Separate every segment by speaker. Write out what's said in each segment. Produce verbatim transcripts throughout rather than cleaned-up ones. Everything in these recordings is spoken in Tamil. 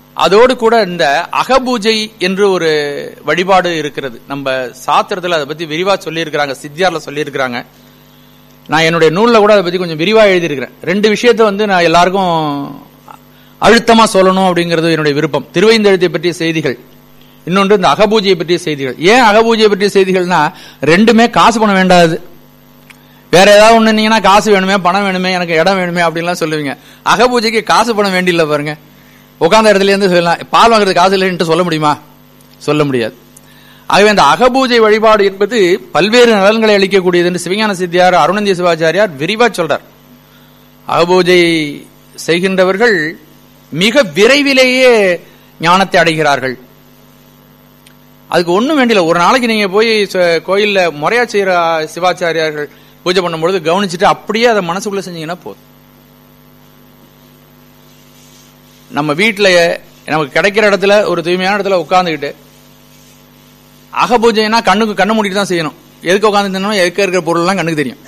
Speaker 1: அதோடு கூட இந்த அகபூஜை என்று ஒரு வழிபாடு இருக்கிறது. நம்ம சாத்திரத்தில் அதை பத்தி விரிவா சொல்லி இருக்கிறாங்க, சித்தியார்ல சொல்லி இருக்கிறாங்க. நான் என்னுடைய நூல்ல கூட அதை பத்தி கொஞ்சம் விரிவா எழுதியிருக்கிறேன். ரெண்டு விஷயத்த வந்து நான் எல்லாருக்கும் அழுத்தமா சொல்லணும் அப்படிங்கிறது என்னுடைய விருப்பம். திருவைந்தெழுத்தை பற்றிய செய்திகள், இன்னொன்று இந்த அகபூஜையை பற்றிய செய்திகள். ஏன் அகபூஜையை பற்றிய செய்திகள்னா ரெண்டுமே காசு பணம் வேண்டாது. வேற ஏதாவது ஒண்ணு நீங்கன்னா காசு வேணுமே, பணம் வேணுமே, எனக்கு இடம் வேணுமே அப்படின்லாம் சொல்லுவீங்க. அகபூஜைக்கு காசு பணம் வேண்டியில்ல பாருங்க. உட்கார்ந்த இடத்துல இருந்து சொல்லலாம், பால் வாங்குறது காசு இல்லைன்னு சொல்ல முடியுமா? சொல்ல முடியாது. ஆகவே அந்த அகபூஜை வழிபாடு என்பது பல்வேறு நலன்களை அளிக்கக்கூடியது என்று சிவஞான சித்தியார், அருணந்தி சிவாச்சாரியார் விரிவா சொல்றார். அகபூஜை செய்கின்றவர்கள் மிக விரைவிலேயே ஞானத்தை அடைகிறார்கள். அதுக்கு ஒண்ணும் வேண்டியில்ல. ஒரு நாளைக்கு நீங்க போய் கோயில்ல முறையா செய்யற சிவாச்சாரியார்கள் பூஜை பண்ணும்பொழுது கவனிச்சுட்டு அப்படியே அதை மனசுக்குள்ள செஞ்சீங்கன்னா போதும். நம்ம வீட்டுல நமக்கு கிடைக்கிற இடத்துல ஒரு தூய்மையான இடத்துல உட்கார்ந்துக்கிட்டு அகபூஜைனா கண்ணுக்கு கண்ணு மூடிட்டு தான் செய்யணும். எதுக்கு உட்கார்ந்து எதுக்கு இருக்கிற பொருள் எல்லாம் கண்ணுக்கு தெரியும்.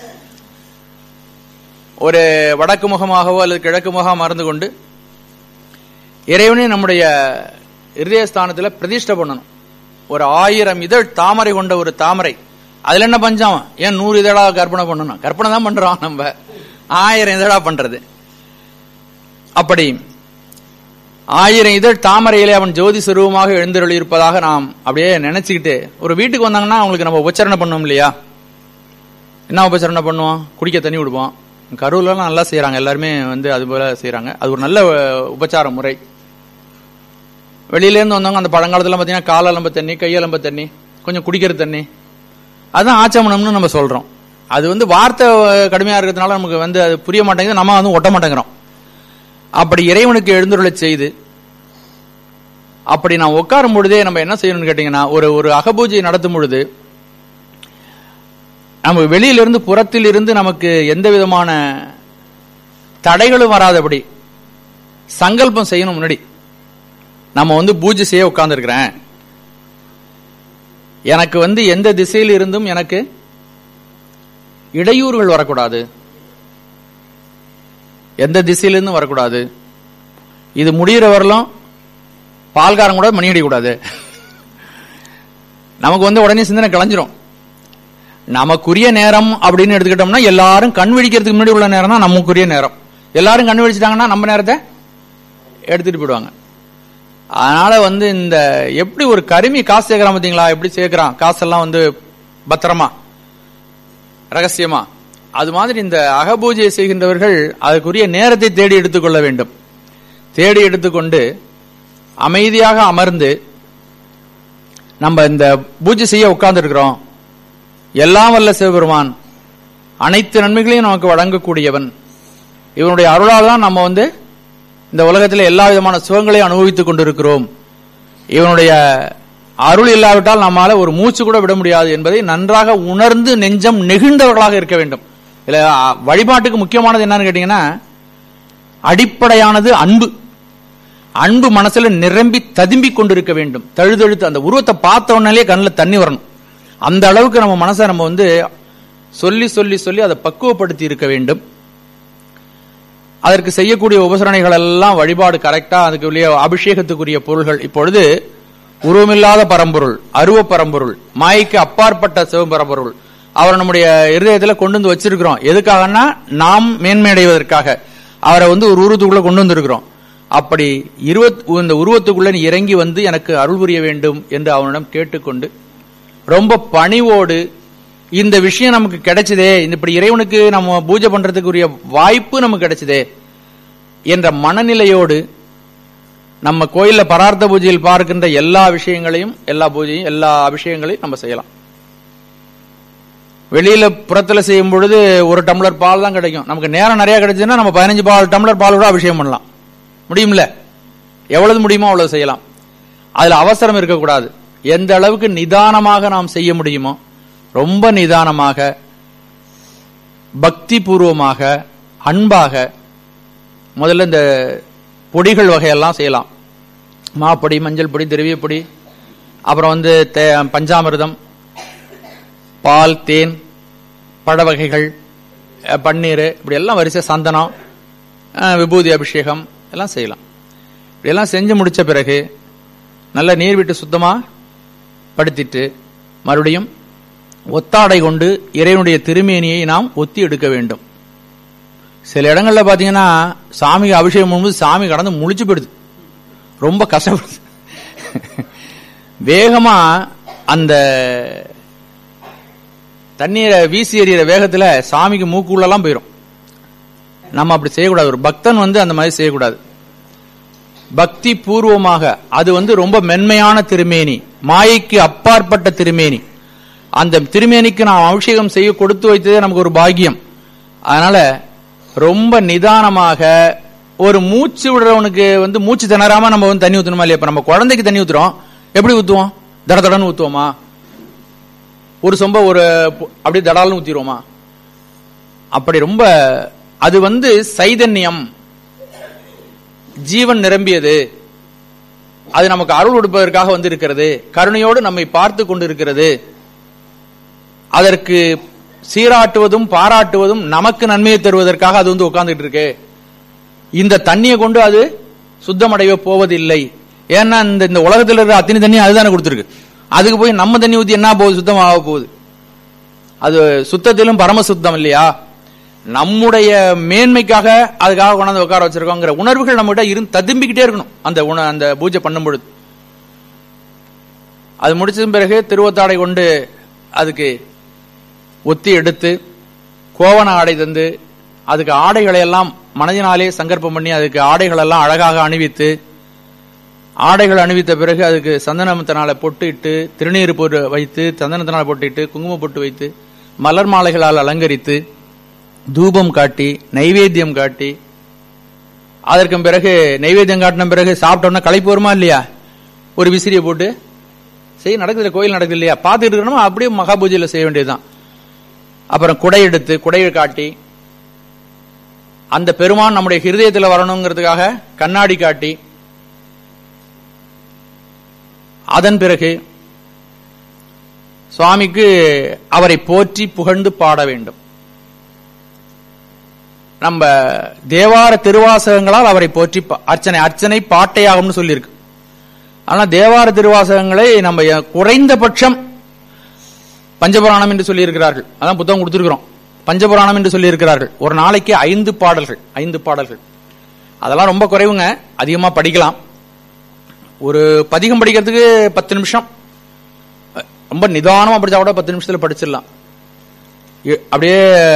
Speaker 1: ஒரு வடக்கு முகமாகவோ அல்லது கிழக்கு முகமாக மறந்து கொண்டு இறைவனே நம்முடைய இருதயஸ்தானத்தில் பிரதிஷ்டை பண்ணணும். ஒரு ஆயிரம் இதழ் தாமரை கொண்ட ஒரு தாமரை, அதுல என்ன பஞ்சம்? ஏன் நூறு இதழா கற்பனை பண்ணணும்? கற்பனை தான் பண்றோம் நம்ம, ஆயிரம் இதழா பண்றது. அப்படி ஆயிரம் இதழ் தாமரையிலே அவன் ஜோதி சுரூபமாக எழுந்தருளி இருப்பதாக நாம் அப்படியே நினைச்சுக்கிட்டு ஒரு வீட்டுக்கு வந்தாங்கன்னா அவங்களுக்கு நம்ம உபச்சரணை பண்ணுவோம் இல்லையா? என்ன உபச்சரணை பண்ணுவோம்? குடிக்க தண்ணி விடுவோம். கரூர்லாம் நல்லா செய்யறாங்க, எல்லாருமே வந்து அது போல செய்யறாங்க. அது ஒரு நல்ல உபச்சார முறை. வெளியில இருந்து வந்தவங்க அந்த பழங்காலத்துல பாத்தீங்கன்னா காலலம்ப தண்ணி, கையலம்ப தண்ணி, கொஞ்சம் குடிக்கிற தண்ணி, அதுதான் ஆச்சமனம்னு நம்ம சொல்றோம். அது வந்து வார்த்தை கடுமையா இருக்கிறதுனால நமக்கு வந்து அது புரிய மாட்டேங்குது, நம்ம வந்து ஒட்ட மாட்டேங்கிறோம். அப்படி இறைவனுக்கு எழுந்துருளை செய்து அப்படி நான் உட்காரும் பொழுதே நம்ம என்ன செய்யணும்னு கேட்டீங்கன்னா, ஒரு ஒரு அகபூஜை நடத்தும் பொழுது நம்ம வெளியிலிருந்து புறத்தில் இருந்து நமக்கு எந்த விதமான தடைகளும் வராதபடி சங்கல்பம் செய்யணும். முன்னாடி நம்ம வந்து பூஜை செய்ய உட்கார்ந்து இருக்கிறேன், எனக்கு வந்து எந்த திசையில் இருந்தும் எனக்கு இடையூறுகள் வரக்கூடாது, எந்த திசையிலிருந்து வரக்கூடாது, இது முடிகிற வரலாம் பால்காரம் கூட மணி அடிக்கூடாது. நமக்கு வந்து உடனே சிந்தனை கலைஞ்சிரும். நமக்குரிய நேரம் அப்படின்னு எடுத்துக்கிட்டோம்னா எல்லாரும் கண் விழிக்கிறதுக்கு முன்னாடி உள்ள நேரம் தான் நமக்குரிய நேரம். எல்லாரும் கண் விழிச்சிட்டாங்கன்னா நம்ம நேரத்தை எடுத்துட்டு போயிடுவாங்க. அதனால வந்து இந்த எப்படி ஒரு கருமி காசு சேர்க்கிறான் பார்த்தீங்களா, எப்படி சேர்க்கிறான் காசெல்லாம் வந்து பத்திரமா ரகசியமா, அது மாதிரி இந்த அகபூஜை செய்கின்றவர்கள் அதுக்குரிய நேரத்தை தேடி எடுத்துக்கொள்ள வேண்டும். தேடி எடுத்துக்கொண்டு அமைதியாக அமர்ந்து நம்ம இந்த பூஜை செய்ய உட்கார்ந்து இருக்கிறோம். எல்லாம் வல்ல சிவபெருமான் அனைத்து நன்மைகளையும் நமக்கு வழங்கக்கூடியவன், இவனுடைய அருளால் தான் நம்ம வந்து இந்த உலகத்தில் எல்லா விதமான சுகங்களையும் அனுபவித்துக் கொண்டிருக்கிறோம். இவனுடைய அருள் இல்லாவிட்டால் நம்மால ஒரு மூச்சு கூட விட முடியாது என்பதை நன்றாக உணர்ந்து நெஞ்சம் நெகிழ்ந்தவர்களாக இருக்க வேண்டும். இல்ல வழிபாட்டுக்கு முக்கியமானது என்னன்னு கேட்டீங்கன்னா, அடிப்படையானது அன்பு. அன்பு மனசுல நிரம்பி ததும்பி கொண்டிருக்க வேண்டும். தழுதழுத்து அந்த உருவத்தை பார்த்த உடனே கண்ணில் தண்ணி வரணும். அந்த அளவுக்கு நம்ம மனசை நம்ம வந்து சொல்லி சொல்லி சொல்லி அதை பக்குவப்படுத்தி இருக்க வேண்டும். அதற்கு செய்யக்கூடிய உபசரணைகள் எல்லாம் வழிபாடு கரெக்டா, அதுக்கு அபிஷேகத்துக்குரிய பொருள்கள். இப்பொழுது உருவமில்லாத பரம்பொருள், அருவ பரம்பொருள், மாய்க்கு அப்பாற்பட்ட சிவபரம்பொருள் அவரை நம்முடைய இருதயத்துல கொண்டு வந்து வச்சிருக்கிறோம். எதுக்காகனா நாம் மேன்மையடைவதற்காக அவரை வந்து ஒரு உருவத்துக்குள்ள கொண்டு வந்திருக்கிறோம். அப்படி இந்த உருவத்துக்குள்ள நீ இறங்கி வந்து எனக்கு அருள் புரிய வேண்டும் என்று அவனிடம் கேட்டுக்கொண்டு ரொம்ப பணிவோடு இந்த விஷயம் நமக்கு கிடைச்சதே, இப்படி இறைவனுக்கு நம்ம பூஜை பண்றதுக்குரிய வாய்ப்பு நமக்கு கிடைச்சதே என்ற மனநிலையோடு நம்ம கோயில்ல பரார்த்த பூஜையில் பார்க்கின்ற எல்லா விஷயங்களையும், எல்லா பூஜையும், எல்லா அபிஷேகங்களையும் நம்ம செய்யலாம். வெளியில புறத்துல செய்யும் பொழுது ஒரு டம்ளர் பால் தான் கிடைக்கும். நமக்கு நேரம் நிறைய கிடைச்சதுன்னா நம்ம பதினஞ்சு பால் டம்ளர் பால் கூட அபிஷேகம் பண்ணலாம். முடியும்ல? எவ்வளவு முடியுமோ அவ்வளவு செய்யலாம். அதுல அவசரம் இருக்கக்கூடாது. எந்த அளவுக்கு நிதானமாக நாம் செய்ய முடியுமோ ரொம்ப நிதானமாக, பக்தி பூர்வமாக, அன்பாக முதல்ல இந்த பொடிகள் வகையெல்லாம் செய்யலாம். மாப்பொடி, மஞ்சள் பொடி, திரவிய பொடி, அப்புறம் வந்து பஞ்சாமிர்தம், பால், தேன், பழ வகைகள், பன்னீர், இப்படி எல்லாம் வரிசை, சந்தனம், விபூதி அபிஷேகம் எல்லாம் செய்யலாம். இப்படியெல்லாம் செஞ்சு முடிச்ச பிறகு நல்ல நீர் விட்டு சுத்தமா படுத்திட்டு மறுபடியும் ஒத்தாடை கொண்டு இறைவனுடைய திருமேனியை நாம் ஒத்தி எடுக்க வேண்டும். சில இடங்கள்ல பாத்தீங்கன்னா சாமிக்கு அபிஷேகம் பண்ணும்போது சாமி கடந்து முழிச்சு போயிடுது, ரொம்ப கஷ்டப்படுது. வேகமா அந்த தண்ணீரை வீசி எறிகிற வேகத்துல சாமிக்கு மூக்குள்ளெல்லாம் போயிடும். நம்ம அப்படி செய்யக்கூடாது. ஒரு பக்தன் வந்து அந்த மாதிரி செய்யக்கூடாது. பக்தி பூர்வமாக, அது வந்து ரொம்ப மென்மையான திருமேனி, மாயைக்கு அப்பாற்பட்ட திருமேனி. அந்த திருமேனிக்கு நாம் அபிஷேகம் செய்ய கொடுத்து வைத்ததே நமக்கு ஒரு பாக்கியம். அதனால ரொம்ப நிதானமாக, ஒரு மூச்சு விடுறவனுக்கு வந்து மூச்சு திணறாம நம்ம வந்து தண்ணி ஊத்தணுமா இல்லையா? இப்ப நம்ம குழந்தைக்கு தண்ணி ஊத்துறோம், எப்படி ஊத்துவோம்? தட தடன்னு ஊத்துவோமா? ஒரு சொம்ப ஒரு அப்படியே தடால்னு ஊத்திடுவோமா? அப்படி ரொம்ப அது வந்து சைதன்யம், ஜீவன் நிரம்பியது. அது நமக்கு அருள் கொடுப்பதற்காக வந்து இருக்கிறது, கருணையோடு நம்மை பார்த்து கொண்டு இருக்கிறது. அதற்கு சீராட்டுவதும் பாராட்டுவதும் நமக்கு நன்மையை தருவதற்காக அது வந்து உட்கார்ந்துட்டு இருக்கு. இந்த தண்ணியை கொண்டு அது சுத்தமடைய போவதில்லை. ஏன்னா இந்த இந்த உலகத்தில் இருக்கிற அத்தனை தண்ணி அதுதானே கொடுத்துருக்கு. அதுக்கு போய் நம்ம தண்ணி ஊத்தி என்ன போகுது? சுத்தம் ஆக போகுது. அது சுத்தத்திலும் பரம சுத்தம் இல்லையா? நம்முடைய மேன்மைக்காக அதுக்காக கொண்டாந்து உட்கார வச்சிருக்கோங்கிற உணர்வுகள் நம்ம கிட்ட இருந்து ததும்பிக்கிட்டே இருக்கணும் அந்த அந்த பூஜை பண்ணும் பொழுது. அது முடிச்சதும் பிறகு திருவத்தாடை கொண்டு அதுக்கு ஒத்தி எடுத்து கோவண ஆடை தந்து அதுக்கு ஆடைகளை எல்லாம் மனதினாலே சங்கற்பம் பண்ணி அதுக்கு ஆடைகள் எல்லாம் அழகாக அணிவித்து, ஆடைகள் அணிவித்த பிறகு அதுக்கு சந்தனத்தினால பொட்டு இட்டு, திருநீர் போட்டு வைத்து, சந்தனத்தினால பொட்டு இட்டு, குங்கும பொட்டு வைத்து, மலர் மாலைகளால் அலங்கரித்து, தூபம் காட்டி, நைவேத்தியம் காட்டி, அதற்கு பிறகு நைவேத்தியம் காட்டின பிறகு சாப்பிட்டோம்னா களைப்பு வருமா இல்லையா? ஒரு விசிறியை போட்டு செய்ய நடக்குது, கோயில் நடக்குது இல்லையா? பார்த்துட்டு இருக்கணும். அப்படியே மகா பூஜையில செய்ய வேண்டியதுதான். அப்புறம் குடை எடுத்து குடையை காட்டி, அந்த பெருமான் நம்முடைய ஹிருதயத்தில் வரணுங்கிறதுக்காக கண்ணாடி காட்டி, அதன் பிறகு சுவாமிக்கு அவரை போற்றி புகழ்ந்து பாட வேண்டும். நம்ம தேவார திருவாசகங்களால் அவரை போற்றி அர்ச்சனை அர்ச்சனை பாட்டையாகும்னு சொல்லியிருக்கு. ஆனா தேவார திருவாசகங்களை நம்ம குறைந்தபட்சம் பஞ்சபுராணம் என்று சொல்லி இருக்கிறார்கள். அதான் புத்தகம் கொடுத்திருக்கிறோம். பஞ்சபுராணம் என்று சொல்லி இருக்கிறார்கள். ஒரு நாளைக்கு ஐந்து பாடல்கள் ஐந்து பாடல்கள் அதெல்லாம் ரொம்ப குறைவுங்க. அதிகமா படிக்கலாம். ஒரு பதிகம் படிக்கிறதுக்கு பத்து நிமிஷம், ரொம்ப நிதானமா படிச்சா கூட பத்து நிமிஷத்துல படிச்சிடலாம். அப்படியே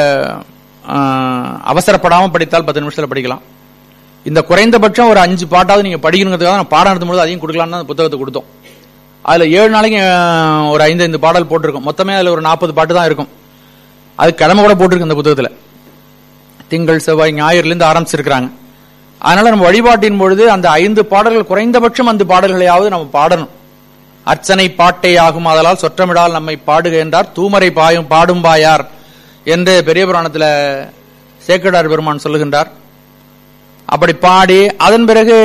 Speaker 1: அவசரப்படாம படித்தால் பத்து நிமிஷத்துல படிக்கலாம். இந்த குறைந்தபட்சம் ஒரு அஞ்சு பாட்டாவது நீங்க படிக்கணுங்கிறதுக்காக நான் பாடம் நடத்தும் பொழுது அதையும் கொடுக்கலாம்னு அந்த புத்தகத்தை கொடுத்தோம். அதுல ஏழு நாளைக்கு ஒரு ஐந்து ஐந்து பாடல் போட்டிருக்கும். மொத்தமே அதுல ஒரு நாற்பது பாட்டு தான் இருக்கும். அது கிழமை கூட போட்டிருக்கு இந்த புத்தகத்துல. திங்கள் செவ்வாய் ஞாயிறுல இருந்து ஆரம்பிச்சிருக்கிறாங்க. அதனால நம்ம வழிபாட்டின் பொழுது அந்த ஐந்து பாடல்கள், குறைந்தபட்சம் அந்த பாடல்களையாவது நம்ம பாடணும். அர்ச்சனை பாட்டை ஆகும், அதனால் சொற்றமிடால் நம்மை பாடுக என்றார், தூமரை பாயும் பாடும் பாயார் என்று பெரிய புராணத்துல சேக்கடார் பெருமான் சொல்லுகின்றார். அப்படி பாடி அதன் பிறகு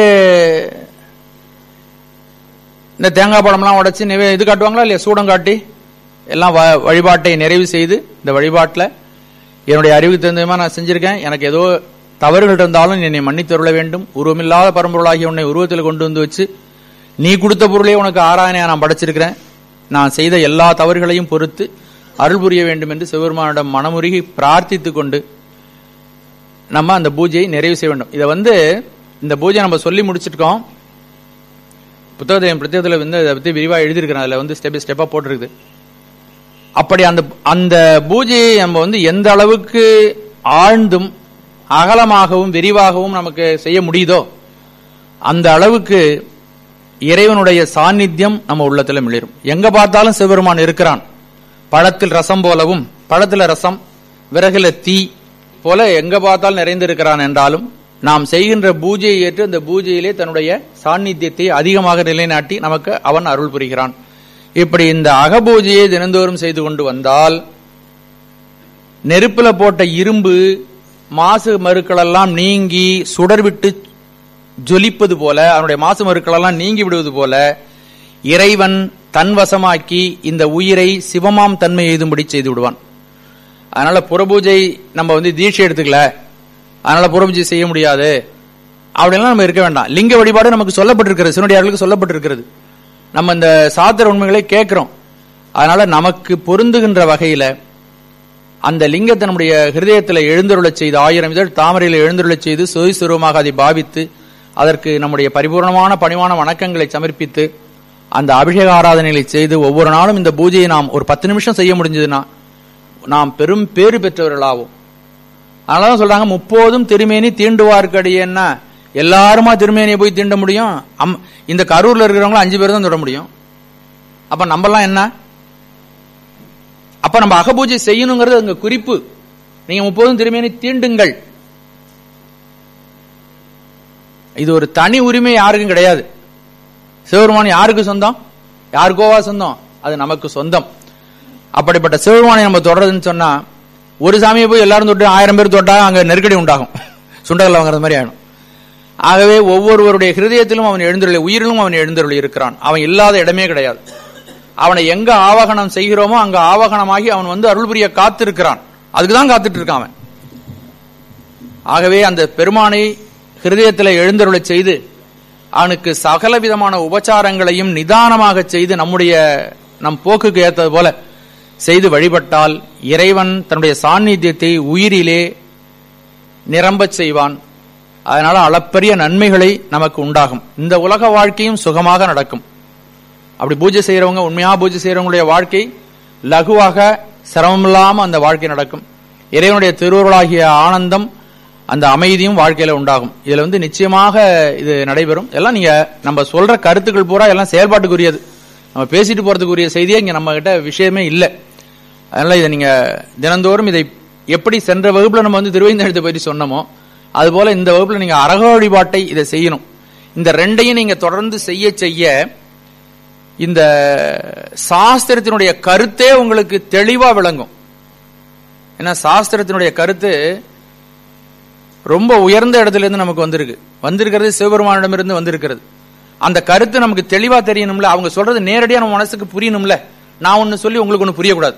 Speaker 1: இந்த தேங்காய் பழம்லாம் உடைச்சு இது காட்டுவாங்களா இல்லையா? சூடம் காட்டி எல்லாம் வழிபாட்டை நிறைவு செய்து, இந்த வழிபாட்டில் என்னுடைய அறிவுக்கு தகுந்தமா நான் செஞ்சிருக்கேன், எனக்கு ஏதோ தவறுகள் இருந்தாலும் என்னை மன்னித்தருள வேண்டும், உருவமில்லாத பரம்பொருளாகிய உன்னை உருவத்தில் கொண்டு வந்து வச்சு நீ கொடுத்த பொருளே உனக்கு ஆராயணையா நான் படைச்சிருக்கிறேன், நான் செய்த எல்லா தவறுகளையும் பொறுத்து அருள் புரிய வேண்டும் என்று சிவபெருமானிடம் மனமுருகி பிரார்த்தித்துக் கொண்டு நம்ம அந்த பூஜையை நிறைவு செய்ய வேண்டும். இதை வந்து இந்த பூஜை நம்ம சொல்லி முடிச்சிருக்கோம். புத்தகத்தை பிரத்யேகத்தில் வந்து அதை பற்றி விரிவாக எழுதியிருக்கிறேன். அதில் வந்து ஸ்டெப் ஸ்டெப்பாக போட்டிருக்குது. அப்படி அந்த அந்த பூஜையை நம்ம வந்து எந்த அளவுக்கு ஆழ்ந்தும் அகலமாகவும் விரிவாகவும் நமக்கு செய்ய முடியுதோ அந்த அளவுக்கு இறைவனுடைய சாநித்தியம் நம்ம உள்ளத்துல மிளிரும். எங்க பார்த்தாலும் சிவபெருமான் இருக்கிறான். பழத்தில் ரசம் போலவும், பழத்துல ரசம் விறகுல தீ போல எங்க பார்த்தாலும் நிறைந்திருக்கிறான் என்றாலும் நாம் செய்கின்ற பூஜையை ஏற்று அந்த பூஜையிலே தன்னுடைய சாநித்தியத்தை அதிகமாக நிலைநாட்டி நமக்கு அவன் அருள் புரிகிறான். இப்படி இந்த அகபூஜையை தினந்தோறும் செய்து கொண்டு வந்தால் நெருப்புல போட்ட இரும்பு மாசு மருக்கள் எல்லாம் நீங்கி சுடர் விட்டு ஜொலிப்பது போல, அவனுடைய மாசு மருக்கள் எல்லாம் நீங்கி விடுவது போல இறைவன் தன் வசமாக்கி இந்த உயிரை சிவமாம் தன்மை எய்தும்படி செய்து விடுவான். அதனால புறபூஜை நம்ம வந்து தீட்சை எடுத்துக்கல, அதனால புறபூஜை செய்ய முடியாது அப்படிலாம் நம்ம இருக்க வேண்டாம். லிங்க வழிபாடு நமக்கு சொல்லப்பட்டிருக்கிறது, சிவனடியார்களுக்கு சொல்லப்பட்டிருக்கிறது. நம்ம இந்த சாத்திர உண்மைகளை கேட்கிறோம். அதனால நமக்கு பொருந்துகின்ற வகையில அந்த லிங்கத்தை நம்முடைய ஹிருதயத்தில் எழுந்தருளச் செய்து, ஆயிரம் இதழ் தாமரையில் எழுந்தருளச் செய்து சொய் சுரூபமாக அதை பாவித்து அதற்கு நம்முடைய பரிபூர்ணமான பணிவான வணக்கங்களை சமர்ப்பித்து அந்த அபிஷேக ஆராதனைகளை செய்து ஒவ்வொரு நாளும் இந்த பூஜையை நாம் ஒரு பத்து நிமிஷம் செய்ய முடிஞ்சதுன்னா நாம் பெரும் பேறு பெற்றவர்களாகும். அதனாலதான் சொல்றாங்க, முப்போதும் திருமேனி தீண்டுவார்க்கடியன்னா எல்லாருமா திருமேனியை போய் தீண்ட முடியும்? இந்த கரூர்ல இருக்கிறவங்களும் அஞ்சு பேர் தான் தொட முடியும். அப்ப நம்மலாம் என்ன? அப்ப நம்ம அகபூஜை செய்யணுங்கிறது அங்க குறிப்பு. நீங்க முப்போதும் திருமேனி தீண்டுங்கள். இது ஒரு தனி உரிமை யாருக்கும் கிடையாது. சிவபெருமான் யாருக்கு சொந்தம்? யாருக்கோவா சொந்தம்? அது நமக்கு சொந்தம். அப்படிப்பட்ட சிவபெருமானை நம்ம தொடர்றதுன்னு சொன்னா, ஒரு சாமியை போய் எல்லாரும் தொட்டு ஆயிரம் பேர் தொட்டா அங்க நெருக்கடி உண்டாகும், சுண்டகல் வாங்குறது மாதிரி ஆயிடும். ஆகவே ஒவ்வொருவருடைய ஹிருதயத்திலும் அவன் எழுந்தருளி, உயிரிலும் அவன் எழுந்தருளி இருக்கிறான். அவன் இல்லாத இடமே கிடையாது. அவனை எங்க ஆவாகனம் செய்கிறோமோ அங்க ஆவாகனமாகி அவன் வந்து அருள் புரிய காத்திருக்கிறான். அதுக்குதான் காத்துட்டு இருக்கான் அவன். ஆகவே அந்த பெருமானை ஹிருதயத்தில் எழுந்தருளை செய்து அவனுக்கு சகல விதமான உபச்சாரங்களையும் நிதானமாக செய்து நம்முடைய நம் போக்குக்கு ஏற்றது போல செய்து வழிபட்டால் இறைவன் தன்னுடைய சாநித்தியத்தை உயிரிலே நிரம்பச் செய்வான். அதனால அளப்பரிய நன்மைகளை நமக்கு உண்டாகும். இந்த உலக வாழ்க்கையும் சுகமாக நடக்கும். அப்படி பூஜை செய்யறவங்க, உண்மையா பூஜை செய்யறவங்களுடைய வாழ்க்கை லகுவாக சிரமமில்லாம அந்த வாழ்க்கை நடக்கும். இறைவனுடைய திருவுருளாகிய ஆனந்தம், அந்த அமைதியும் வாழ்க்கையில உண்டாகும். இதுல வந்து நிச்சயமாக இது நடைபெறும். எல்லாம் நீங்க நம்ம சொல்ற கருத்துக்கள் பூரா எல்லாம் செயல்பாட்டுக்குரியது. நம்ம பேசிட்டு போறதுக்குரிய செய்தியே இங்க நம்ம கிட்ட விஷயமே இல்லை. அதனால இதை நீங்க தினந்தோறும் இதை எப்படி சென்ற வகுப்புல நம்ம வந்து திருவைந்தெழுத்தை பற்றி சொன்னோமோ அதுபோல இந்த வகுப்புல நீங்க அரக வழிபாட்டை இதை செய்யணும். இந்த ரெண்டையும் நீங்க தொடர்ந்து செய்ய செய்ய இந்த சாஸ்திரத்தினுடைய கருத்தே உங்களுக்கு தெளிவா விளங்கும். ஏன்னா சாஸ்திரத்தினுடைய கருத்து ரொம்ப உயர்ந்த இடத்துல இருந்து நமக்கு வந்திருக்கு. வந்திருக்கிறது சிவபெருமானிடமிருந்து வந்திருக்கிறது. அந்த கருத்து நமக்கு தெளிவா தெரியணும்ல. அவங்க சொல்றது நேரடியா நம்ம மனசுக்கு புரியணும்ல. நான் ஒன்னு சொல்லி உங்களுக்கு ஒன்னு புரியக்கூடாது.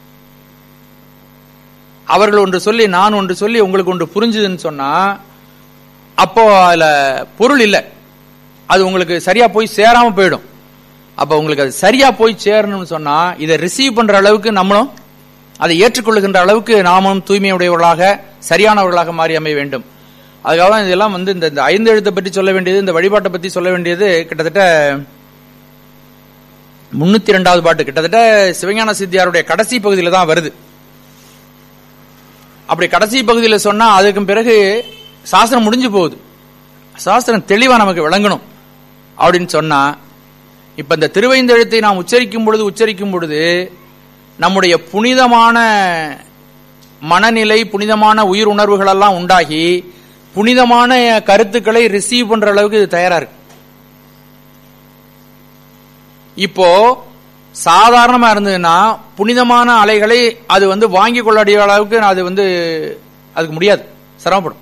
Speaker 1: அவர்கள் ஒன்று சொல்லி நான் ஒன்று சொல்லி உங்களுக்கு ஒன்று புரிஞ்சுதுன்னு சொன்னா அப்போ அதுல பொருள் இல்லை. அது உங்களுக்கு சரியா போய் சேராம போயிடும். அப்ப உங்களுக்கு அது சரியா போய் சேரணும்னு சொன்னா இதை ரிசீவ் பண்ற அளவுக்கு நம்மளும் அதை ஏற்றுக்கொள்ளுகின்ற அளவுக்கு நாமும் தூய்மையுடையவர்களாக சரியானவர்களாக மாறி அமைய வேண்டும். அதுக்காக இதெல்லாம் வந்து இந்த ஐந்து எழுத்தை பற்றி சொல்ல வேண்டியது, இந்த வழிபாட்டை பற்றி சொல்ல வேண்டியது கிட்டத்தட்ட முன்னூத்தி இரண்டாவது பாட்டு, கிட்டத்தட்ட சிவஞான சித்தியாருடைய கடைசி பகுதியில தான் வருது. அப்படி கடைசி பகுதியில் சொன்னா அதுக்கு பிறகு சாஸ்திரம் முடிஞ்சு போகுது. சாஸ்திரம் தெளிவா நமக்கு விளங்கணும் அப்படின்னு சொன்னா, இப்ப இந்த திருவைந்தெழுத்தை நாம் உச்சரிக்கும் பொழுது உச்சரிக்கும் பொழுது நம்முடைய புனிதமான மனநிலை, புனிதமான உயிர் உணர்வுகள் எல்லாம் உண்டாகி புனிதமான கருத்துக்களை ரிசீவ் பண்ற அளவுக்கு இது தயாரா இருக்கு. இப்போ சாதாரணமா இருந்ததுன்னா புனிதமான அலைகளை அது வந்து வாங்கி கொள்ளக்கூடிய அளவுக்கு அது வந்து அதுக்கு முடியாது, சிரமப்படும்.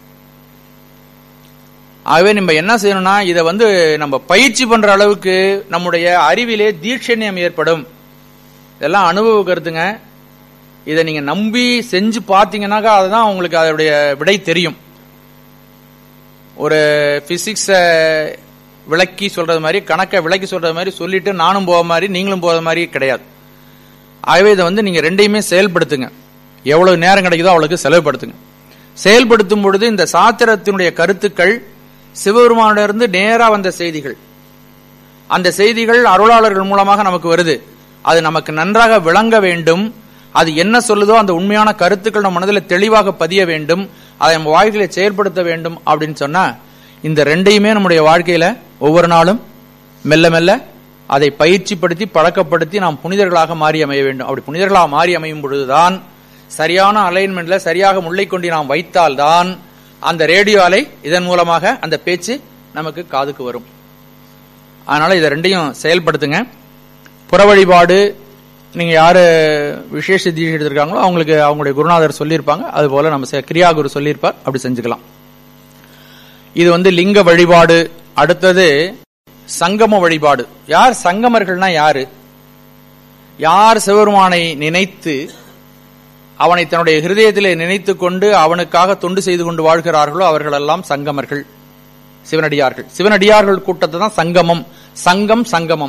Speaker 1: ஆகவே நம்ம என்ன செய்யணும்னா இதை வந்து நம்ம பயிற்சி பண்ற அளவுக்கு நம்முடைய அறிவிலே தீட்சண்யம் ஏற்படும். இதெல்லாம் அனுபவ கருத்துங்க. இதை நீங்க நம்பி செஞ்சு பார்த்தீங்கன்னாக்கா அதுதான் உங்களுக்கு அதனுடைய விடை தெரியும். ஒரு பிசிக்ஸ விளக்கி சொல்றது மாதிரி, கணக்கை விளக்கி சொல்றது மாதிரி சொல்லிட்டு நானும் போக மாதிரி நீங்களும் போக மாதிரி கிடையாது. ஆகவே இதை வந்து நீங்க ரெண்டையுமே செயல்படுத்துங்க. எவ்வளவு நேரம் கிடைக்குதோ அவ்வளவுக்கு செலவுபடுத்துங்க. செயல்படுத்தும் பொழுது இந்த சாத்திரத்தினுடைய கருத்துக்கள் சிவபெருமானிலிருந்து நேரா வந்த செய்திகள், அந்த செய்திகள் அருளாளர்கள் மூலமாக நமக்கு வருது. அது நமக்கு நன்றாக விளங்க வேண்டும். அது என்ன சொல்லுதோ அந்த உண்மையான கருத்துக்கள் நம்ம மனதில் தெளிவாக பதிய வேண்டும். அதை நம்ம வாழ்க்கையில செயல்படுத்த வேண்டும் அப்படின்னு சொன்னா இந்த ரெண்டையுமே நம்முடைய வாழ்க்கையில ஒவ்வொரு நாளும் மெல்ல மெல்ல அதை பயிற்சிப்படுத்தி பழக்கப்படுத்தி நாம் புனிதர்களாக மாறி அமைய வேண்டும். அப்படி புனிதர்களாக மாறி அமையும் பொழுதுதான் சரியான அலைன்மெண்ட்ல சரியாக முல்லை கொண்டு நாம் வைத்தால்தான் அந்த ரேடியோ அலை இதன் மூலமாக அந்த பேச்சு நமக்கு காதுக்கு வரும். அதனால இதை ரெண்டையும் செயல்படுத்துங்க. புற வழிபாடு நீங்க யாரு விசேஷ தீட்சை எடுத்திருக்காங்களோ அவங்களுக்கு அவங்களுடைய குருநாதர் சொல்லியிருப்பாங்க. அது போல நம்ம கிரியா குரு சொல்லியிருப்பார், அப்படி செஞ்சுக்கலாம். இது வந்து லிங்க வழிபாடு. அடுத்தது சங்கம வழிபாடு. யார் சங்கமர்கள்னா யாரு? யார் சிவபெருமானை நினைத்து அவனை தன்னுடைய ஹிருதயத்திலே நினைத்து கொண்டு அவனுக்காக தொண்டு செய்து கொண்டு வாழ்கிறார்களோ அவர்களெல்லாம் சங்கமர்கள். சிவனடியார்கள். சிவனடியார்கள் கூட்டத்தை தான் சங்கமம், சங்கம் சங்கமம்.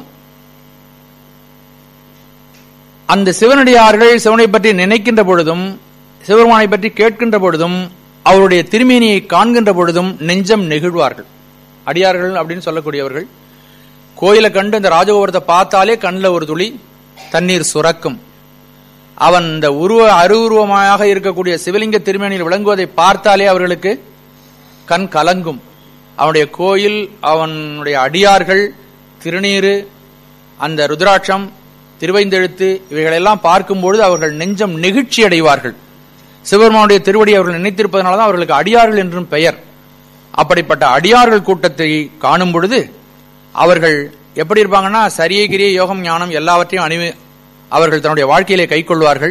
Speaker 1: அந்த சிவனடியார்கள் சிவனை பற்றி நினைக்கின்ற பொழுதும், சிவபெருமானை பற்றி கேட்கின்ற பொழுதும், அவருடைய திருமேனியை காண்கின்ற பொழுதும் நெஞ்சம் நெகிழ்வார்கள். அடியார்கள் அப்படின்னு சொல்லக்கூடியவர்கள் கோயிலை கண்டு இந்த ராஜகோபுரத்தை பார்த்தாலே கண்ணில் ஒரு துளி தண்ணீர் சுரக்கும். அவன் இந்த உருவ அருவுருவமாக இருக்கக்கூடிய சிவலிங்க திருமேனியில் விளங்குவதை பார்த்தாலே அவர்களுக்கு கண் கலங்கும். அவனுடைய கோயில், அவனுடைய அடியார்கள், திருநீரு, அந்த ருத்ராட்சம், திருவைந்தெழுத்து இவைகளெல்லாம் பார்க்கும்பொழுது அவர்கள் நெஞ்சம் நெகிழ்ச்சி அடைவார்கள். சிவபெருமானுடைய திருவடி அவர்கள் நினைத்திருப்பதனால்தான் அவர்களுக்கு அடியார்கள் என்றும் பெயர். அப்படிப்பட்ட அடியார்கள் கூட்டத்தை காணும் பொழுது அவர்கள் எப்படி இருப்பாங்கன்னா, சரியை கிரியை யோகம் ஞானம் எல்லாவற்றையும் அணிவு அவர்கள் தன்னுடைய வாழ்க்கையிலே கை கொள்வார்கள்.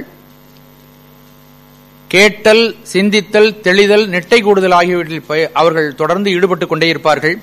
Speaker 1: கேட்டல், சிந்தித்தல், தெளிதல், நெட்டை கூடுதல் ஆகியவற்றில் அவர்கள் தொடர்ந்து ஈடுபட்டுக் கொண்டே இருப்பார்கள்.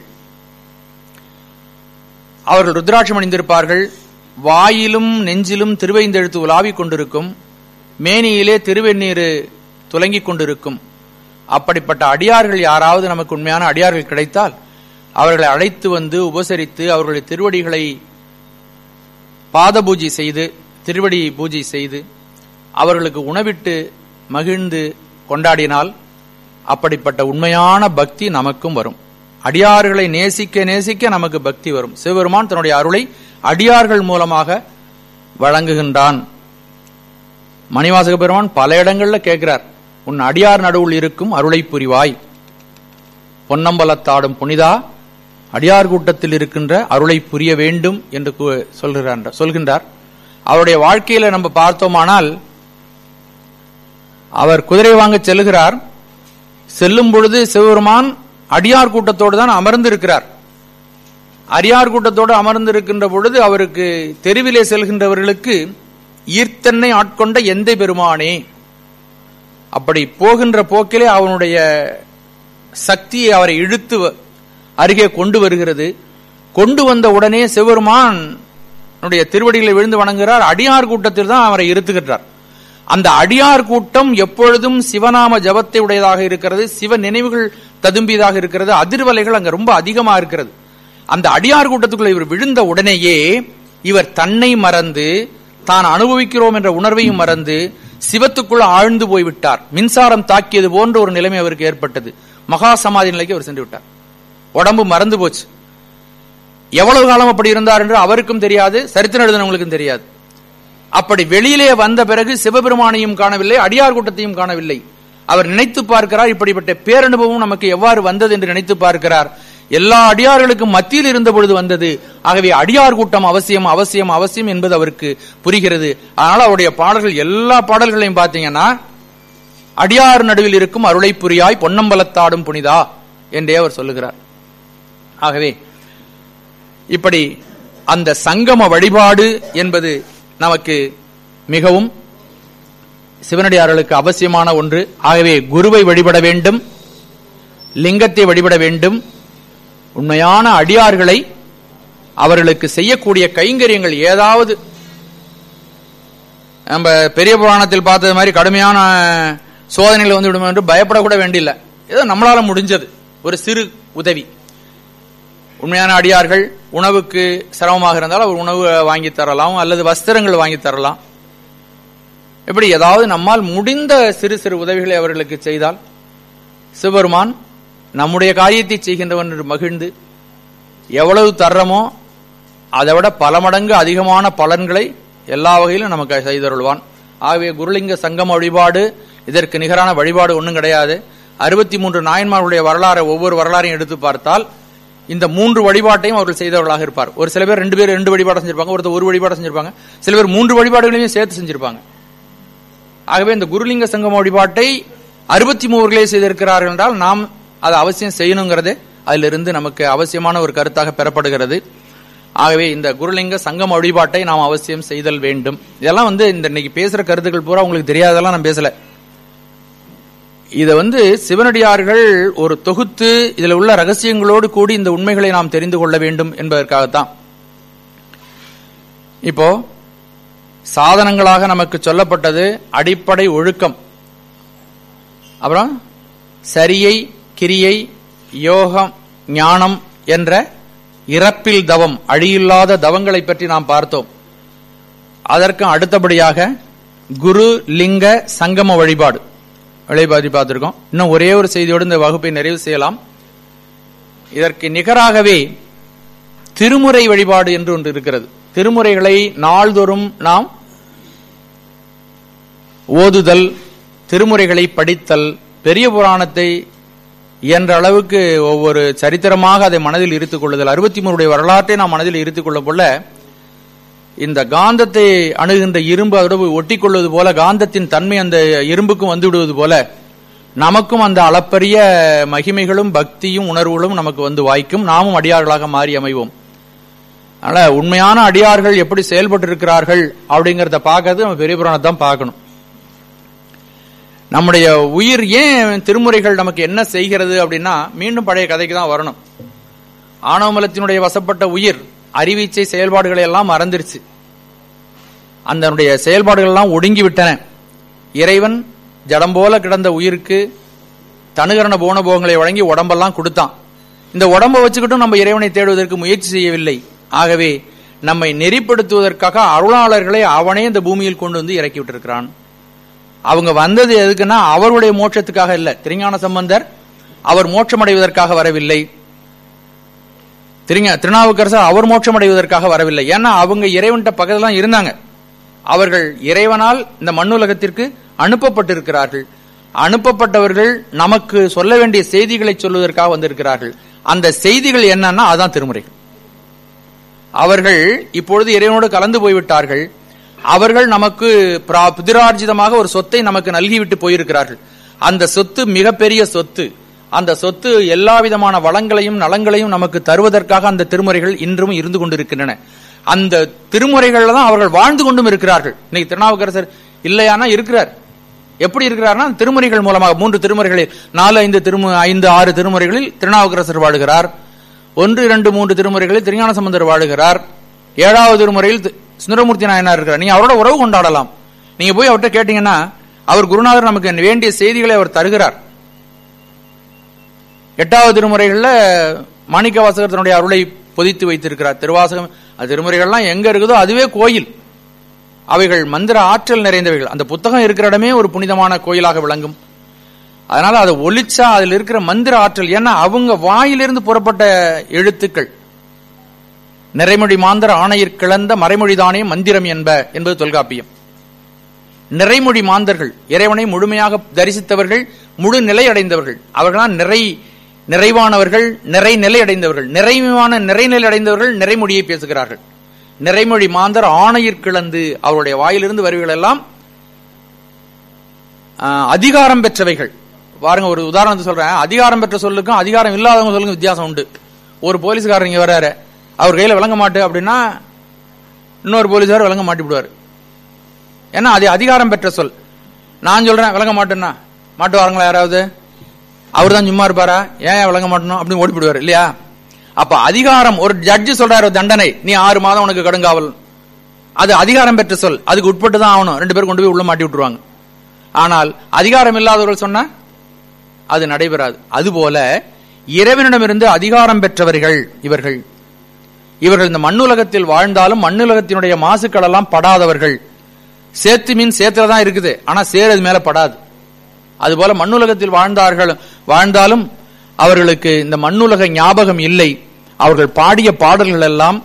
Speaker 1: அவர்கள் ருத்ராட்சம் அணிந்திருப்பார்கள். வாயிலும் நெஞ்சிலும் திருவைந்தெழுத்து உலாவிக் கொண்டிருக்கும். மேனியிலே திருவெண்ணீர் துலங்கிக் கொண்டிருக்கும். அப்படிப்பட்ட அடியார்கள் யாராவது நமக்கு உண்மையான அடியார்கள் கிடைத்தால் அவர்களை அழைத்து வந்து உபசரித்து அவர்களுடைய திருவடிகளை பாத பூஜை செய்து, திருவடி பூஜை செய்து அவர்களுக்கு உணவிட்டு மகிழ்ந்து கொண்டாடினால் அப்படிப்பட்ட உண்மையான பக்தி நமக்கும் வரும். அடியார்களை நேசிக்க நேசிக்க நமக்கு பக்தி வரும். சிவபெருமான் தன்னுடைய அருளை அடியார்கள் மூலமாக வழங்குகின்றான். மணிவாசக பெருமான் பல இடங்கள்ல கேட்கிறார், உன் அடியார் நடுவில் இருக்கும் அருளை புரிவாய். பொன்னம்பலத்தாடும் புனிதா, அடியார் கூட்டத்தில் இருக்கின்ற அருளை புரிய வேண்டும் என்று சொல்கிறார் சொல்கின்றார் அவருடைய வாழ்க்கையில நம்ம பார்த்தோமானால், அவர் குதிரை வாங்க செல்லுகிறார். செல்லும் பொழுது சிவபெருமான் அடியார் கூட்டத்தோடு தான் அமர்ந்து இருக்கிறார். அடியார் கூட்டத்தோடு அமர்ந்து இருக்கின்ற பொழுது அவருக்கு தெருவிலே செல்கின்றவர்களுக்கு ஈர்த்தன்னை ஆட்கொண்ட எந்தை பெருமானே, அப்படி போகின்ற போக்கிலே அவனுடைய சக்தியை அவரை இழுத்து அருகே கொண்டு வருகிறது. கொண்டு வந்த உடனே சிவபெருமான் திருவடிகளை விழுந்து வணங்குகிறார். அடியார் கூட்டத்தில் தான் அவரை இருத்துகின்றார். அந்த அடியார் கூட்டம் எப்பொழுதும் சிவநாம ஜபத்தை உடையதாக இருக்கிறது. சிவ நினைவுகள் ததும்பியதாக இருக்கிறது. அதிர்வலைகள் அங்க ரொம்ப அதிகமா இருக்கிறது. அந்த அடியார் கூட்டத்துக்குள்ள இவர் விழுந்த உடனேயே இவர் தன்னை மறந்து, தான் அனுபவிக்கிறோம் என்ற உணர்வையும் மறந்து சிவத்துக்குள்ள ஆழ்ந்து போய்விட்டார். மின்சாரம் தாக்கியது போன்ற ஒரு நிலைமை அவருக்கு ஏற்பட்டது. மகா சமாதி நிலைக்கு அவர் சென்று விட்டார். உடம்பு மறந்து போச்சு. எவ்வளவு காலம் அப்படி இருந்தார் என்று அவருக்கும் தெரியாது, சரித்திரம் எழுதினவங்களுக்கும் தெரியாது. அப்படி வெளியிலே வந்த பிறகு சிவபெருமானையும் காணவில்லை, அடியார் கூட்டத்தையும் காணவில்லை. அவர் நினைத்து பார்க்கிறார், இப்படிப்பட்ட பேரனுபவம் நமக்கு எவ்வாறு வந்தது என்று நினைத்து பார்க்கிறார். எல்லா அடியார்களுக்கும் மத்தியில் இருந்த பொழுது வந்தது. ஆகவே அடியார் கூட்டம் அவசியம் அவசியம் அவசியம் என்பது அவருக்கு புரிகிறது. அதனால அவருடைய பாடல்கள், எல்லா பாடல்களையும் பார்த்தீங்கன்னா அடியார் நடுவில் இருக்கும் அருளை புரியாய் பொன்னம்பலத்தாடும் புனிதா என்றே அவர் சொல்லுகிறார். ஆகவே இப்படி அந்த சங்கம வழிபாடு என்பது நமக்கு மிகவும் சிவனடியார்களுக்கு அவசியமான ஒன்று. ஆகவே குருவை வழிபட வேண்டும், லிங்கத்தை வழிபட வேண்டும். உண்மையான அடியார்களை அவர்களுக்கு செய்யக்கூடிய கைங்கரியங்கள் ஏதாவது நம்ம பெரிய புராணத்தில் பார்த்தது மாதிரி கடுமையான சோதனைகள் வந்து விடும் என்று பயப்படக்கூட வேண்டியில்லை. ஏதோ நம்மளால முடிஞ்சது ஒரு சிறு உதவி. உண்மையான அடியார்கள் உணவுக்கு சிரமமாக இருந்தால் அவர் உணவு வாங்கி தரலாம், அல்லது வஸ்திரங்கள் வாங்கி தரலாம். இப்படி ஏதாவது நம்மால் முடிந்த சிறு சிறு உதவிகளை அவர்களுக்கு செய்தால் சிவபெருமான் நம்முடைய காரியத்தை செய்கின்றவன் என்று மகிழ்ந்து எவ்வளவு தர்றமோ அதை விட பல மடங்கு அதிகமான பலன்களை எல்லா வகையிலும் நமக்கு செய்தருள்வான். ஆகவே குருலிங்க சங்கம வழிபாடு இதற்கு நிகரான வழிபாடு ஒன்றும் கிடையாது. அறுபத்தி மூன்று நாயன்மார்களுடைய வரலாறை ஒவ்வொரு வரலாறையும் எடுத்து பார்த்தால் இந்த மூன்று வழிபாட்டையும் அவர்கள் செய்தவர்களாக இருப்பார். ஒரு சில பேர் ரெண்டு பேர் ரெண்டு வழிபாடு செஞ்சிருப்பாங்க, ஒருத்தர் ஒரு வழிபாடு செஞ்சிருப்பாங்க, சில பேர் மூன்று வழிபாடுகளையும் சேர்த்து செஞ்சிருப்பாங்க. ஆகவே இந்த குருலிங்க சங்கம வழிபாட்டை அறுபத்தி மூவர்களே செய்திருக்கிறார்கள் என்றால் நாம் அதை அவசியம் செய்யணுங்கிறது அதிலிருந்து நமக்கு அவசியமான ஒரு கருத்தாக பெறப்படுகிறது. ஆகவே இந்த குருலிங்க சங்கம வழிபாட்டை நாம் அவசியம் செய்தல் வேண்டும். இதெல்லாம் வந்து இந்த இன்னைக்கு பேசுற கருத்துக்கள் பூரா உங்களுக்கு தெரியாதெல்லாம் நான் பேசல. இத வந்து சிவனடியார்கள் ஒரு தொகுத்து இதுல உள்ள ரகசியங்களோடு கூடி இந்த உண்மைகளை நாம் தெரிந்து கொள்ள வேண்டும் என்பதற்காகத்தான். இப்போ சாதனங்களாக நமக்கு சொல்லப்பட்டது அடிப்படை ஒழுக்கம், அப்புறம் சரியை, கிரியை, யோகம், ஞானம் என்ற இறப்பில் தவம், அழியில்லாத தவங்களை பற்றி நாம் பார்த்தோம். அதற்கு அடுத்தபடியாக குரு லிங்க சங்கம வழிபாடு வழிபாடு பார்த்திருக்கோம். இன்னும் ஒரே ஒரு செய்தியோடு இந்த வகுப்பை நிறைவு செய்யலாம். இதற்கு நிகராகவே திருமுறை வழிபாடு என்று ஒன்று இருக்கிறது. திருமுறைகளை நாள்தோறும் நாம் ஓதுதல், திருமுறைகளை படித்தல், பெரிய புராணத்தை என்ற அளவுக்கு ஒவ்வொரு சரித்திரமாக அதை மனதில் இருத்துக் கொள்ளுதல், அறுபத்தி மூணுடைய வரலாற்றை நாம் மனதில் இருத்துக் கொள்ள போல இந்த காந்தத்தை அணுகின்ற இரும்பு அதோடு ஒட்டி கொள்வது போல, காந்தத்தின் தன்மை அந்த இரும்புக்கும் வந்து விடுவது போல, நமக்கும் அந்த அளப்பரிய மகிமைகளும் பக்தியும் உணர்வுகளும் நமக்கு வந்து வாய்க்கும். நாமும் அடியார்களாக மாறி அமைவோம். அதனால உண்மையான அடியார்கள் எப்படி செயல்பட்டு இருக்கிறார்கள் அப்படிங்கறத பார்க்கறது நம்ம பெரிய புராணத்தை தான் பார்க்கணும். நம்முடைய உயிர் ஏன் திருமுறைகள் நமக்கு என்ன செய்கிறது அப்படின்னா, மீண்டும் பழைய கதைக்கு தான் வரணும். ஆணவமலத்தினுடைய வசப்பட்ட உயிர் அறிவீச்சை செயல்பாடுகளை எல்லாம் மறந்துருச்சு. அந்த செயல்பாடுகள் எல்லாம் ஒடுங்கி விட்டன. இறைவன் ஜடம் போல கிடந்த உயிருக்கு தனுகரண போன போகங்களை வழங்கி உடம்பெல்லாம் கொடுத்தான். இந்த உடம்பை வச்சுக்கிட்டும் நம்ம இறைவனை தேடுவதற்கு முயற்சி செய்யவில்லை. ஆகவே நம்மை நெறிப்படுத்துவதற்காக அருளாளர்களை அவனே இந்த பூமியில் கொண்டு வந்து இறக்கி விட்டிருக்கிறான். அவங்க வந்தது எதுக்குன்னா அவருடைய மோட்சத்துக்காக இல்ல. திருஞான சம்பந்தர் அவர் மோட்சமடைவதற்காக வரவில்லை. திருநாவுக்கரசர் அவர் மோட்சமடைவதற்காக வரவில்லை. ஏன்னா அவங்க இறைவன்கிட்ட பக்கத்துல இருந்தாங்க. அவர்கள் இறைவனால் இந்த மண்ணுலகத்திற்கு அனுப்பப்பட்டிருக்கிறார்கள். அனுப்பப்பட்டவர்கள் நமக்கு சொல்ல வேண்டிய செய்திகளை சொல்வதற்காக வந்திருக்கிறார்கள். அந்த செய்திகள் என்னன்னா அதான் திருமுறைகள். அவர்கள் இப்பொழுது இறைவனோடு கலந்து போய்விட்டார்கள். அவர்கள் நமக்கு பிதிரார்ஜிதமாக ஒரு சொத்தை நமக்கு நல்கிவிட்டு போயிருக்கிறார்கள். அந்த சொத்து மிகப்பெரிய சொத்து. அந்த சொத்து எல்லா விதமான வளங்களையும் நலங்களையும் நமக்கு தருவதற்காக அந்த திருமுறைகள் இன்றும் இருந்து கொண்டிருக்கின்றன. அந்த திருமுறைகள்ல தான் அவர்கள் வாழ்ந்து கொண்டும் இருக்கிறார்கள். இன்னைக்கு திருநாவுக்கரசர் இல்லையானா இருக்கிறார். எப்படி இருக்கிறார்னா திருமுறைகள் மூலமாக மூன்று திருமுறைகளில் நாலு ஐந்து திருமு ஐந்து ஆறு திருமுறைகளில் திருநாவுக்கரசர் வாழுகிறார். ஒன்று இரண்டு மூன்று திருமுறைகளில் திருஞான சம்பந்தர் வாழுகிறார். ஏழாவது திருமுறையில் சுந்தரமூர்த்தி நாயனார் இருக்கிறார். நீங்க அவரோட உறவு கொண்டாடலாம். நீங்க போய் அவர்கிட்ட கேட்டீங்கன்னா அவர் குருநாதர் நமக்கு வேண்டிய செய்திகளை அவர் தருகிறார். எட்டாவது திருமுறைகள்ல மாணிக்க வாசகர் தன்னுடைய அருளை பொதித்து வைத்திருக்கிறார். திருவாசகம் திருமுறைகள்லாம் எங்க இருக்குதோ அதுவே கோயில். அவைகள் மந்திர ஆற்றல் நிறைந்தவைகள். அந்த புத்தகம் இருக்கிற இடமே ஒரு புனிதமான கோயிலாக விளங்கும். அதனால அதை ஒலிச்சா அதில் இருக்கிற மந்திர ஆற்றல், ஏன்னா அவங்க வாயிலிருந்து புறப்பட்ட எழுத்துக்கள். நிறைமொழி மாந்தர் ஆணையர் கிளந்த மறைமொழிதானே மந்திரம் என்ப என்பது தொல்காப்பியம். நிறைமொழி மாந்தர்கள் இறைவனை முழுமையாக தரிசித்தவர்கள், முழு நிலை அடைந்தவர்கள். அவர்களாம் நிறை நிறைவானவர்கள், நிறை நிலை அடைந்தவர்கள். நிறைவான நிறைநிலை அடைந்தவர்கள் நிறைமொழியை பேசுகிறார்கள். நிறைமொழி மாந்தர் ஆணையர் கிளந்து அவருடைய வாயிலிருந்து வருவர்கள் எல்லாம் அதிகாரம் பெற்றவைகள். பாருங்க, ஒரு உதாரணத்தை சொல்றேன். அதிகாரம் பெற்ற சொல்லுக்கும் அதிகாரம் இல்லாதவங்க சொல்லுங்க வித்தியாசம் உண்டு. ஒரு போலீஸ்காரர் இங்க வராரு, அவர் கையில விளங்க மாட்டு அப்படின்னா இன்னொரு போலீஸ்காரர் விளங்க மாட்டி விடுவார். ஏன்னா அது அதிகாரம் பெற்ற சொல். நான் சொல்றேன் விளங்க மாட்டேன்னா மாட்டுவாருங்களா யாராவது? அவர் தான் சும்மா இருப்பாரா? ஏன் விளங்க மாட்டணும் அப்படின்னு ஓடிவிடுவார் இல்லையா? அப்ப அதிகாரம், ஒரு ஜட்ஜி சொல்றாரு தண்டனை, நீ ஆறு மாதம் உனக்கு கடுங்காவல், அது அதிகாரம் பெற்ற சொல். அதுக்கு உட்பட்டு தான் ஆகணும். ரெண்டு பேரும் கொண்டு போய் உள்ள மாட்டி விட்டுருவாங்க. ஆனால் அதிகாரம் இல்லாதவர்கள் சொன்னா அது நடைபெறாது. அதுபோல இறைவனிடமிருந்து அதிகாரம் பெற்றவர்கள் இவர்கள். இவர்கள் இந்த மண்ணுலகத்தில் வாழ்ந்தாலும் மண்ணுலகத்தினுடைய மாசுக்கள் எல்லாம் படாதவர்கள். சேத்து மீன் சேத்துல தான் இருக்குது, ஆனா சேர் அது மேல படாது. அதுபோல மண்ணுலகத்தில் வாழ்ந்தார்கள் வாழ்ந்தாலும் அவர்களுக்கு இந்த மண்ணுலக ஞாபகம் இல்லை. அவர்கள் பாடிய பாடல்கள் எல்லாம்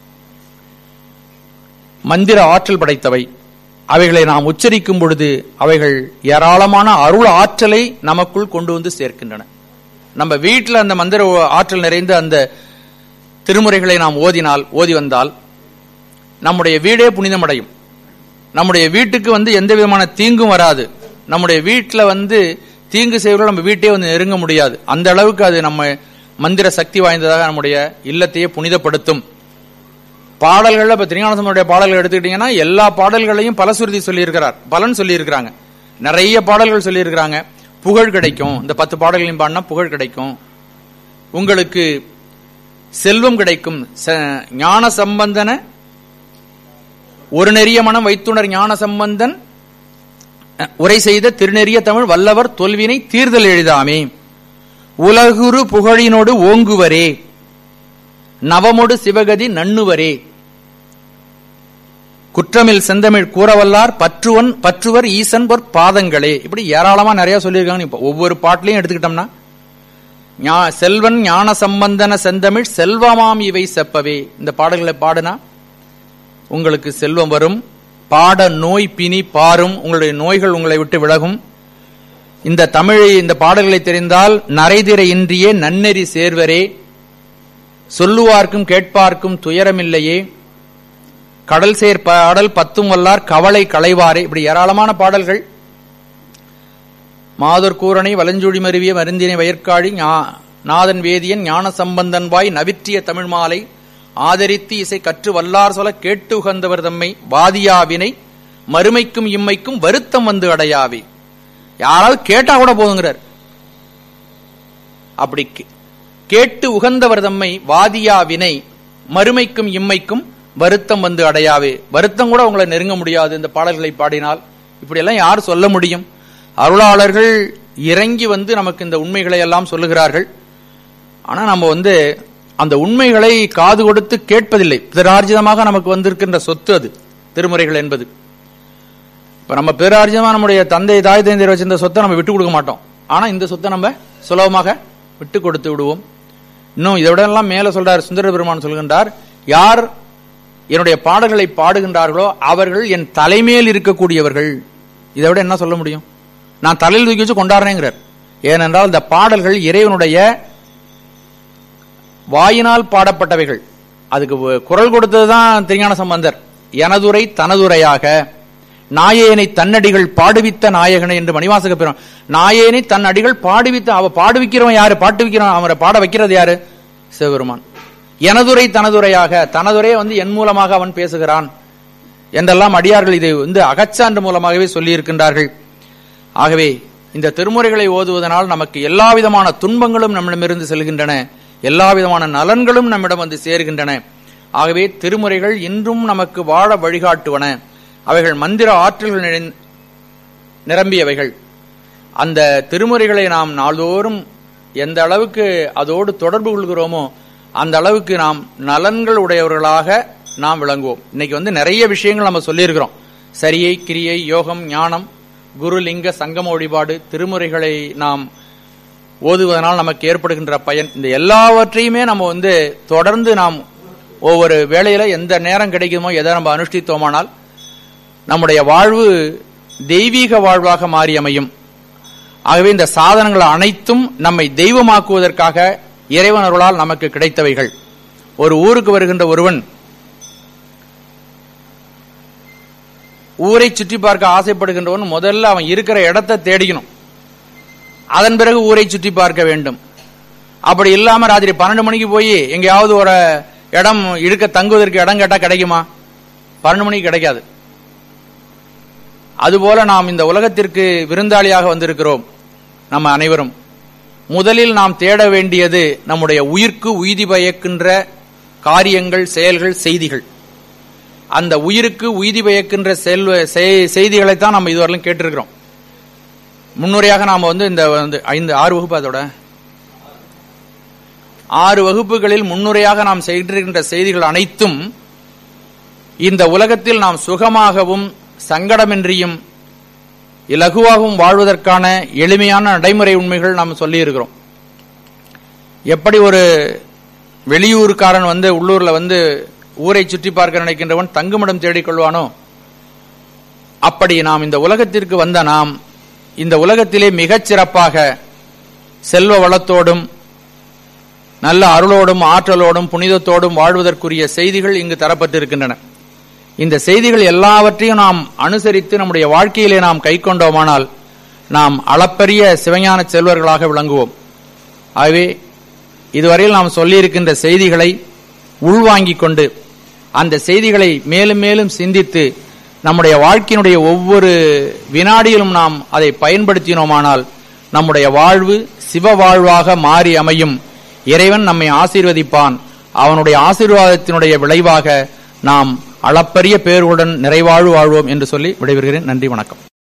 Speaker 1: மந்திர ஆற்றல் படைத்தவை. அவைகளை நாம் உச்சரிக்கும் பொழுது அவைகள் ஏராளமான அருள் ஆற்றலை நமக்குள் கொண்டு வந்து சேர்க்கின்றன. நம்ம வீட்டில் அந்த மந்திர ஆற்றல் நிறைந்த அந்த திருமுறைகளை நாம் ஓதினால் ஓதி வந்தால் நம்முடைய வீடே புனிதமடையும். நம்முடைய வீட்டுக்கு வந்து எந்த விதமான தீங்கும் வராது. நம்முடைய வீட்டில் வந்து தீங்கு செய்வர்கள் நம்ம வீட்டே வந்து நெருங்க முடியாது. அந்த அளவுக்கு அது நம்ம மந்திர சக்தி வாய்ந்ததாக நம்முடைய இல்லத்தையே புனிதப்படுத்தும். பாடல்கள் இப்ப திருஞான சம்பந்தருடைய பாடல்கள் எடுத்துக்கிட்டீங்கன்னா எல்லா பாடல்களையும் பலசுருதி சொல்லி இருக்கிறார், பலன் சொல்லி இருக்கிறாங்க, நிறைய பாடல்கள் சொல்லி இருக்கிறாங்க. புகழ் கிடைக்கும். இந்த பத்து பாடல்களையும் பாடினா புகழ் கிடைக்கும், உங்களுக்கு செல்வம் கிடைக்கும். ஞான சம்பந்தன ஒரு நெறிய மனம் வைத்துணர் ஞான சம்பந்தன் உரை செய்த திருநெறிய தமிழ் வல்லவர் தொல்வினை தீர்தல் எளிதாமே. உலகுரு புகழினோடு ஓங்குவரே, நவமொடு சிவகதி நண்ணுவரே, குற்றமில் செந்தமிழ் கூறவல்லார் பற்றுவன் பற்றுவர் ஈசன் பொற் பாதங்களே. இப்படி ஏராளமா நிறைய சொல்லியிருக்காங்க. இப்ப ஒவ்வொரு பாட்டிலையும் எடுத்துக்கிட்டோம்னா, செல்வன் ஞான சம்பந்தன செந்தமிழ் செல்வமாம் இவை செப்பவே. இந்த பாடல்களை பாடுனா உங்களுக்கு செல்வம் வரும், பாட நோய் பிணி பாரும், உங்களுடைய நோய்கள் உங்களை விட்டு விலகும். இந்த தமிழை இந்த பாடல்களை தெரிந்தால் நரைதிரை இன்றியே நன்னெறி சேர்வரே, சொல்லுவார்க்கும் கேட்பார்க்கும் துயரமில்லையே, கடல் சேர் பாடல் பத்தும் வல்லார் கவலை களைவாரே. இப்படி ஏராளமான பாடல்கள். மாதர் கூரனை வலஞ்சொழி மருவிய மருந்தினை வயற்காழி நாதன் வேதியன் ஞான சம்பந்தன் வாய் நவிற்றிய தமிழ் மாலை ஆதரித்து இசை கற்று வல்லார் சொல்ல கேட்டு உகந்தவர் தம்மை வாதியாவினை மறுமைக்கும் இம்மைக்கும் வருத்தம் வந்து அடையாவே. யாராவது கேட்டா கூட போதுங்கிறார். அப்படி கேட்டு உகந்தவர் தம்மை வாதியாவினை மறுமைக்கும் இம்மைக்கும் வருத்தம் வந்து அடையாவே. வருத்தம் கூட உங்களை நெருங்க முடியாது இந்த பாடல்களை பாடினால். இப்படியெல்லாம் யார் சொல்ல முடியும்? அருளாளர்கள் இறங்கி வந்து நமக்கு இந்த உண்மைகளை எல்லாம் சொல்லுகிறார்கள். ஆனா நம்ம வந்து அந்த உண்மைகளை காது கொடுத்து கேட்பதில்லை. பிதரார்ஜிதமாக நமக்கு வந்திருக்கின்ற சொத்து அது திருமுறைகள் என்பது. இப்ப நம்ம பிதரார்ஜிதமா நம்முடைய தந்தை தாய் தந்தையர் வச்சிருந்த சொத்தை நம்ம விட்டு கொடுக்க மாட்டோம். ஆனா இந்த சொத்தை நம்ம சுலபமாக விட்டு கொடுத்து விடுவோம். இன்னும் இதை விட எல்லாம் மேல சொல்றார் சுந்தர பெருமான் சொல்கின்றார், யார் என்னுடைய பாடல்களை பாடுகின்றார்களோ அவர்கள் என் தலைமையில் இருக்கக்கூடியவர்கள். இதை விட என்ன சொல்ல முடியும்? நான் தலையில் தூக்கி வச்சு கொண்டாடுறேங்கிறார். ஏனென்றால் இந்த பாடல்கள் இறைவனுடைய வாயினால் பாடப்பட்டவைகள். அதுக்கு குரல் கொடுத்ததுதான் திருஞான சம்பந்தர். எனதுரை தனதுரையாக நாயேனை தன்னடிகள் பாடுவித்த நாயகனை என்று மணிவாசக பெறும். நாயேனை தன் அடிகள் பாடுவித்த, அவ பாடுவிக்கிறவன் யாரு? பாட்டு வைக்கிறவன், அவரை பாட வைக்கிறது யாரு? சிவபெருமான். எனதுரை தனதுரையாக, தனதுரையை வந்து என் மூலமாக அவன் பேசுகிறான் என்றெல்லாம் அடியார்கள் இதை வந்து அகச்சான்று மூலமாகவே சொல்லி இருக்கின்றார்கள். ஆகவே இந்த திருமுறைகளை ஓதுவதனால் நமக்கு எல்லா விதமான துன்பங்களும் நம்மிடமிருந்து செல்கின்றன, எல்லா விதமான நலன்களும் நம்மிடம் வந்து சேர்கின்றன. ஆகவே திருமுறைகள் இன்றும் நமக்கு வாழ வழிகாட்டுவன. அவைகள் மந்திர ஆற்றல்கள் நிரம்பியவைகள். அந்த திருமுறைகளை நாம் நாள்தோறும் எந்த அளவுக்கு அதோடு தொடர்பு கொள்கிறோமோ அந்த அளவுக்கு நாம் நலன்கள் உடையவர்களாக நாம் விளங்குவோம். இன்னைக்கு வந்து நிறைய விஷயங்கள் நம்ம சொல்லியிருக்கிறோம். சரியை, கிரியை, யோகம், ஞானம், குரு, லிங்க, சங்கம வழிபாடு, திருமுறைகளை நாம் ஓதுவதனால் நமக்கு ஏற்படுகின்ற பயன், இந்த எல்லாவற்றையுமே நம்ம வந்து தொடர்ந்து நாம் ஒவ்வொரு வேளையில எந்த நேரம் கிடைக்குமோ எதை நம்ம அனுஷ்டித்தோமானால் நம்முடைய வாழ்வு தெய்வீக வாழ்வாக மாறி அமையும். ஆகவே இந்த சாதனங்கள் அனைத்தும் நம்மை தெய்வமாக்குவதற்காக இறைவன் அருளால் நமக்கு கிடைத்தவைகள். ஒரு ஊருக்கு வருகின்ற ஒருவன் ஊரை சுற்றி பார்க்க ஆசைப்படுகின்றவன் முதல்ல அவன் இருக்கிற இடத்தை தேடிக்கணும். அதன் பிறகு ஊரை சுற்றி பார்க்க வேண்டும். அப்படி இல்லாம ராத்திரி பன்னெண்டு மணிக்கு போய் எங்கேயாவது ஒரு இடம் இழுக்க தங்குவதற்கு இடம் கேட்டா கிடைக்குமா? பன்னெண்டு மணிக்கு கிடைக்காது. அதுபோல நாம் இந்த உலகத்திற்கு விருந்தாளியாக வந்திருக்கிறோம். நம்ம அனைவரும் முதலில் நாம் தேட வேண்டியது நம்முடைய உயிர்க்கு உய்தி பயக்கின்ற காரியங்கள், செயல்கள், செய்திகள். அந்த உயிருக்கு உய்தி பயக்கின்ற செய்திகளைத்தான் நம்ம இதுவரையிலும் கேட்டிருக்கிறோம். முன்னுரையாக நாம வந்து இந்த ஐந்து ஆறு வகுப்பு அதோட ஆறு வகுப்புகளில் முன்னுரையாக நாம் செய்திருக்கின்ற செய்திகள் அனைத்தும் இந்த உலகத்தில் நாம் சுகமாகவும் சங்கடமின்றியும் இலகுவாகவும் வாழ்வதற்கான எளிமையான நடைமுறை உண்மைகள் நாம் சொல்லி இருக்கிறோம். எப்படி ஒரு வெளியூருக்காரன் வந்து உள்ளூர்ல வந்து ஊரை சுற்றி பார்க்க நினைக்கின்றவன் தங்குமிடம் தேடிக்கொள்வானோ, அப்படி நாம் இந்த உலகத்திற்கு வந்த நாம் இந்த உலகத்திலே மிகச் சிறப்பாக செல்வ வளத்தோடும் நல்ல அருளோடும் ஆற்றலோடும் புனிதத்தோடும் வாழ்வதற்குரிய செய்திகள் இங்கு தரப்பட்டிருக்கின்றன. இந்த செய்திகள் எல்லாவற்றையும் நாம் அனுசரித்து நம்முடைய வாழ்க்கையிலே நாம் கை கொண்டோமானால் நாம் அளப்பரிய சிவஞான செல்வர்களாக விளங்குவோம். ஆகவே இதுவரையில் நாம் சொல்லியிருக்கின்ற செய்திகளை உள்வாங்கிக் கொண்டு அந்த செய்திகளை மேலும் மேலும் சிந்தித்து நம்முடைய வாழ்க்கையினுடைய ஒவ்வொரு வினாடியிலும் நாம் அதை பயன்படுத்தினோமானால் நம்முடைய வாழ்வு சிவ வாழ்வாக மாறி அமையும். இறைவன் நம்மை ஆசீர்வதிப்பான். அவனுடைய ஆசீர்வாதத்தினுடைய விளைவாக நாம் அளப்பரிய பேருடன் நிறைவாழ்வு வாழ்வோம் என்று சொல்லி விடைபெறுகிறேன். நன்றி, வணக்கம்.